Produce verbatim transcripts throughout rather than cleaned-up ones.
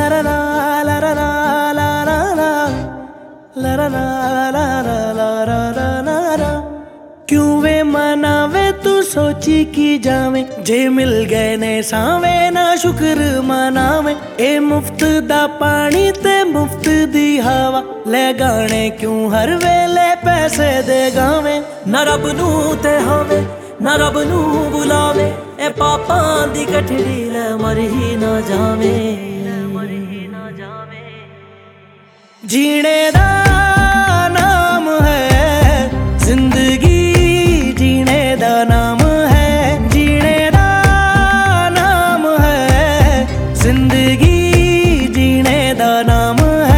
ला ला ला ला ला ला ला ला ला ला ला ला ला ला ला। क्यों वे मनावे तू सोची की जावे, जे मिल गए ने सावे ना शुक्र मनावे। ए मुफ्त दा पानी ते मुफ्त दी हवा, ले गाने क्यों हर वेले पैसे दे गावे। ना रब नू ते होवे ना रब नू बुलावे, ए पापां दी गठड़ी ले मर ही ना जावे। जीने दा नाम है जिंदगी, जीने दा नाम है, जीने दा नाम है जिंदगी, जीने दा नाम है।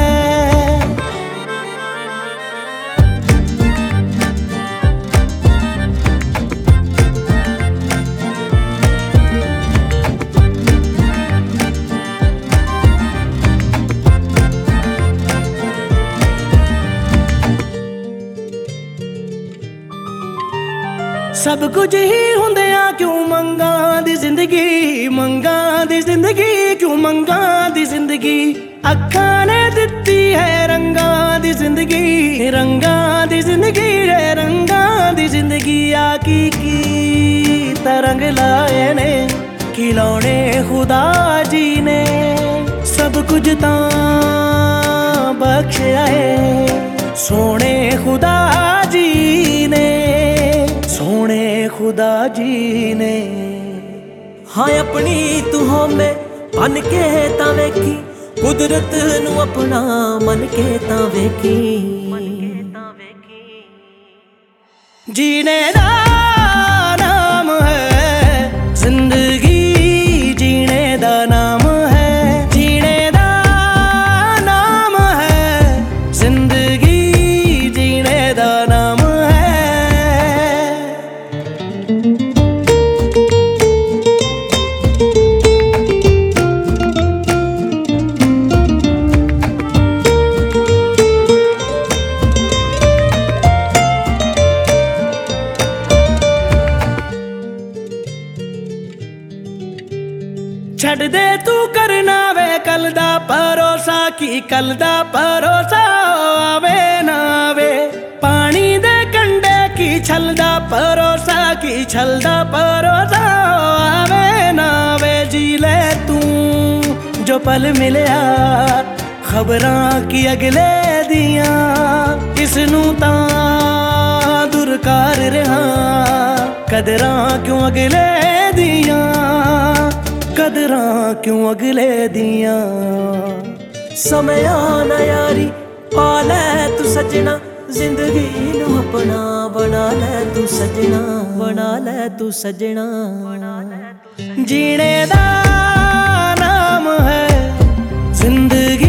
सब कुछ ही हुंदिया क्यों मंगा दी जिंदगी, मंगा दी जिंदगी क्यों मंगा दी जिंदगी। अखा ने दिती है रंगा दी जिंदगी, रंगा दी जिंदगी रे रंगा दी जिंदगी। आकी की तरंग लाए ने खिलौने खुदा जी ने, सब कुछ ता बख्शिया है सोने खुदा जी ने, सोने खुदा जी ने। हाँ अपनी तू होमे बन के ता वेखी, कुदरत नू अपना मन के ता वेखी। जीने दा नाम है जिंदगी, जीने दा नाम है, जीने दा नाम है जिंदगी, जीने दा नाम है। छड़ दे तू करना वे कल दा भरोसा, की कल दा भरोसा आवे ना आवे। पानी दे कंडे की छल दा भरोसा, की छल दा भरोसा आवे ना आवे। जी ले तू जो पल मिलया खबरां की अगले दियां, इसनू तां दुरकार रहा कदरां क्यों अगले दियां, कदरां क्यों अगले दियां। समय आना यारी पाले तू सजना, जिंदगी नू अपना बना ले तू सजना, बना ले तू सजना। जीने दा नाम है जिंदगी,